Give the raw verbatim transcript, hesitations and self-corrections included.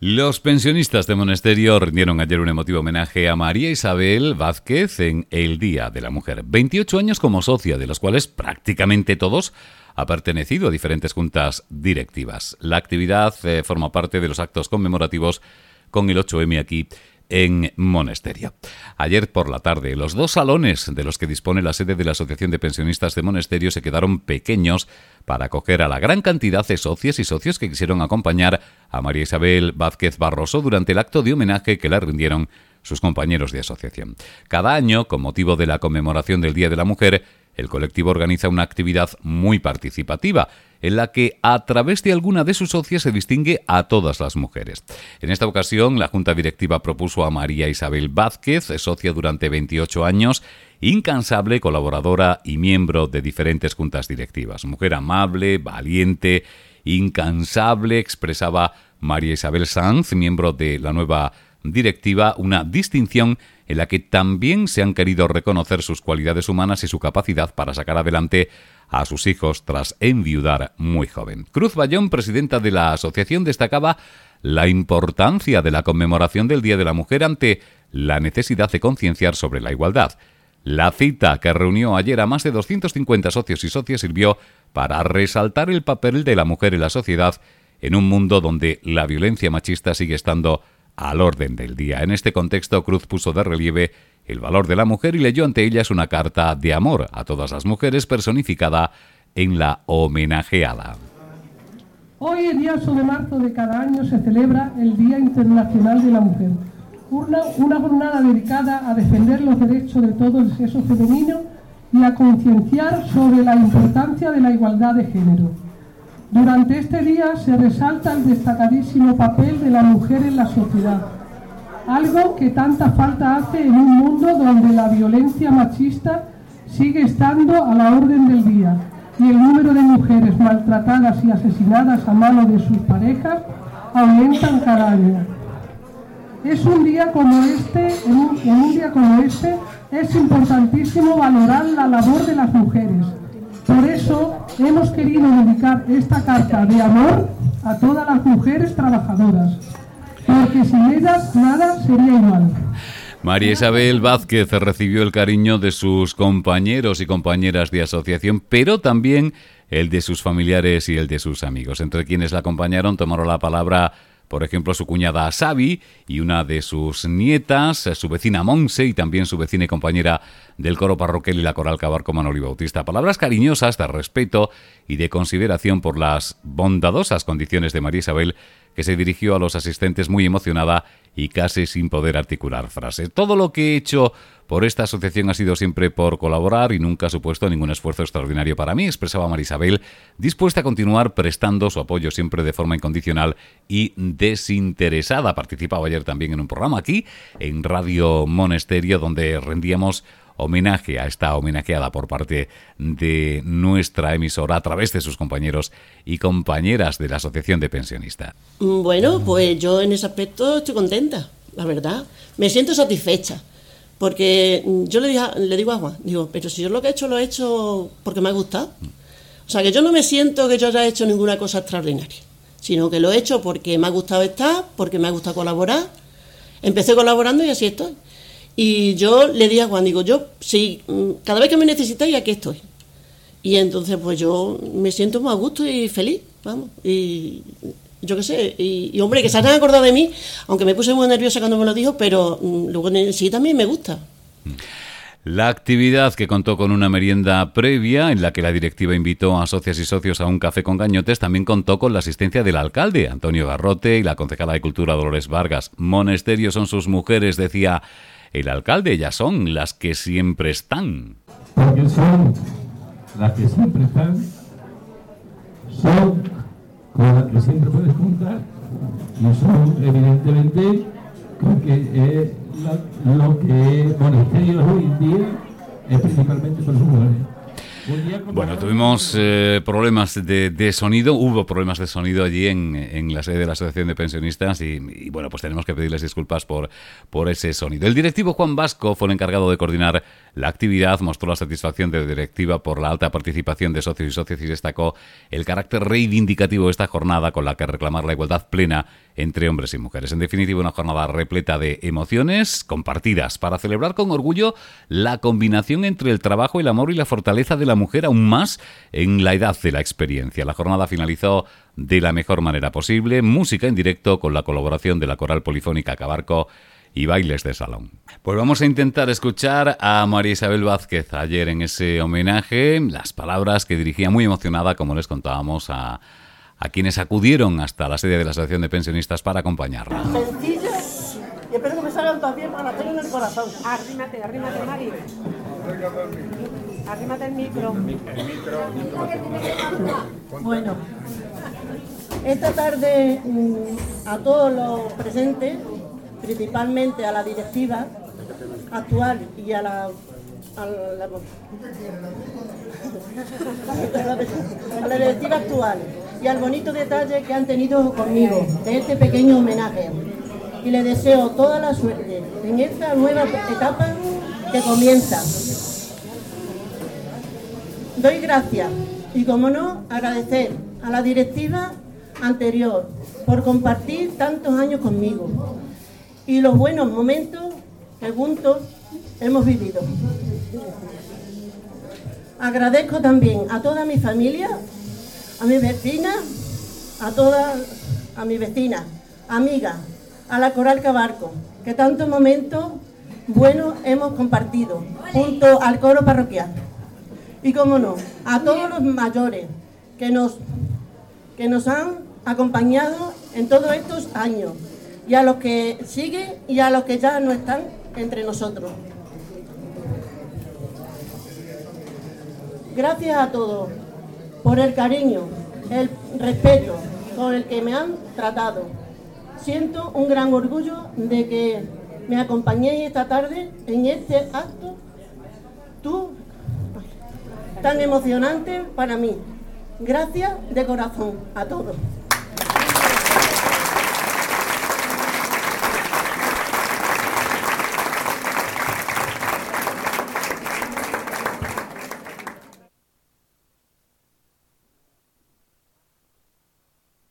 Los pensionistas de Monesterio rindieron ayer un emotivo homenaje a María Isabel Vázquez en el Día de la Mujer. veintiocho años como socia, de los cuales prácticamente todos ha pertenecido a diferentes juntas directivas. La actividad eh, forma parte de los actos conmemorativos con el ocho eme aquí en Monesterio. Ayer por la tarde, los dos salones de los que dispone la sede de la Asociación de Pensionistas de Monesterio se quedaron pequeños para acoger a la gran cantidad de socias y socios que quisieron acompañar a María Isabel Vázquez Barroso durante el acto de homenaje que le rindieron sus compañeros de asociación. Cada año, con motivo de la conmemoración del Día de la Mujer, el colectivo organiza una actividad muy participativa, en la que a través de alguna de sus socias se distingue a todas las mujeres. En esta ocasión, la Junta Directiva propuso a María Isabel Vázquez, socia durante veintiocho años, incansable, colaboradora y miembro de diferentes juntas directivas. Mujer amable, valiente, incansable, expresaba María Isabel Sanz, miembro de la nueva directiva, una distinción en la que también se han querido reconocer sus cualidades humanas y su capacidad para sacar adelante a sus hijos tras enviudar muy joven. Cruz Bayón, presidenta de la asociación, destacaba la importancia de la conmemoración del Día de la Mujer ante la necesidad de concienciar sobre la igualdad. La cita, que reunió ayer a más de doscientos cincuenta socios y socias, sirvió para resaltar el papel de la mujer en la sociedad en un mundo donde la violencia machista sigue estando al orden del día. En este contexto, Cruz puso de relieve el valor de la mujer y leyó ante ellas una carta de amor a todas las mujeres personificada en la homenajeada. Hoy, el día ocho de marzo de cada año, se celebra el Día Internacional de la Mujer, una, una jornada dedicada a defender los derechos de todo el sexo femenino y a concienciar sobre la importancia de la igualdad de género. Durante este día se resalta el destacadísimo papel de la mujer en la sociedad, algo que tanta falta hace en un mundo donde la violencia machista sigue estando a la orden del día y el número de mujeres maltratadas y asesinadas a mano de sus parejas aumentan cada año. Es un día como este, en un, en un día como este, es importantísimo valorar la labor de las mujeres. Por eso hemos querido dedicar esta carta de amor a todas las mujeres trabajadoras, porque sin ellas nada sería igual. María Isabel Vázquez recibió el cariño de sus compañeros y compañeras de asociación, pero también el de sus familiares y el de sus amigos. Entre quienes la acompañaron tomaron la palabra, por ejemplo, su cuñada Sabi y una de sus nietas, su vecina Monse y también su vecina y compañera del coro parroquial y la coral Cabarco Manoli Bautista. Palabras cariñosas de respeto y de consideración por las bondadosas condiciones de María Isabel, que se dirigió a los asistentes muy emocionada y casi sin poder articular frase. Todo lo que he hecho por esta asociación ha sido siempre por colaborar y nunca ha supuesto ningún esfuerzo extraordinario para mí, expresaba María Isabel, dispuesta a continuar prestando su apoyo siempre de forma incondicional y desinteresada. Participaba ayer también en un programa aquí, en Radio Monesterio, donde rendíamos homenaje a esta homenajeada por parte de nuestra emisora a través de sus compañeros y compañeras de la Asociación de Pensionistas. Bueno, pues yo en ese aspecto estoy contenta, la verdad. Me siento satisfecha, porque yo le, dije, le digo a Juan, digo, pero si yo lo que he hecho lo he hecho porque me ha gustado. O sea, que yo no me siento que yo haya hecho ninguna cosa extraordinaria, sino que lo he hecho porque me ha gustado estar, porque me ha gustado colaborar. Empecé colaborando y así estoy. Y yo le dije a Juan, digo, yo, si cada vez que me necesitáis, aquí estoy. Y entonces, pues yo me siento muy a gusto y feliz, vamos. Y yo qué sé, y, y hombre, que se hayan acordado de mí, aunque me puse muy nerviosa cuando me lo dijo, pero luego en sí también me gusta. La actividad, que contó con una merienda previa en la que la directiva invitó a socias y socios a un café con gañotes, también contó con la asistencia del alcalde, Antonio Garrote, y la concejala de Cultura, Dolores Vargas. Monesterio son sus mujeres, decía el alcalde, ellas son las que siempre están. Porque son las que siempre están, son con las que siempre puedes contar, y son evidentemente con que es la, lo que Monesterio hoy en día es principalmente por sus mujeres. Bueno, tuvimos eh, problemas de, de sonido, hubo problemas de sonido allí en, en la sede de la Asociación de Pensionistas y, y bueno, pues tenemos que pedirles disculpas por, por ese sonido. El directivo Juan Vasco fue el encargado de coordinar la actividad, mostró la satisfacción de la directiva por la alta participación de socios y socias y destacó el carácter reivindicativo de esta jornada con la que reclamar la igualdad plena entre hombres y mujeres. En definitiva, una jornada repleta de emociones compartidas para celebrar con orgullo la combinación entre el trabajo, el amor y la fortaleza de la mujer, aún más en la edad de la experiencia. La jornada finalizó de la mejor manera posible, música en directo con la colaboración de la Coral Polifónica Cabarco y bailes de salón. Pues vamos a intentar escuchar a María Isabel Vázquez ayer en ese homenaje, las palabras que dirigía muy emocionada, como les contábamos, a, a quienes acudieron hasta la sede de la Asociación de Pensionistas para acompañarla. Sencilla, y espero que me salgan también para la en el corazón. Arrímate, arrímate, Mari. Arrímate el micro. Bueno, esta tarde a todos los presentes, principalmente a la directiva actual y a la, a la, a la directiva actual y al bonito detalle que han tenido conmigo de este pequeño homenaje. Y les deseo toda la suerte en esta nueva etapa que comienza. Doy gracias y, como no, agradecer a la directiva anterior por compartir tantos años conmigo y los buenos momentos que juntos hemos vivido. Agradezco también a toda mi familia, a mis vecinas, a todas, a mis vecinas, amigas, a la Coral Cabarco, que tantos momentos buenos hemos compartido, junto al coro parroquial. Y cómo no, a todos los mayores que nos, que nos han acompañado en todos estos años, y a los que siguen y a los que ya no están entre nosotros. Gracias a todos por el cariño, el respeto con el que me han tratado. Siento un gran orgullo de que me acompañéis esta tarde en este acto tú, tan emocionante para mí. Gracias de corazón a todos.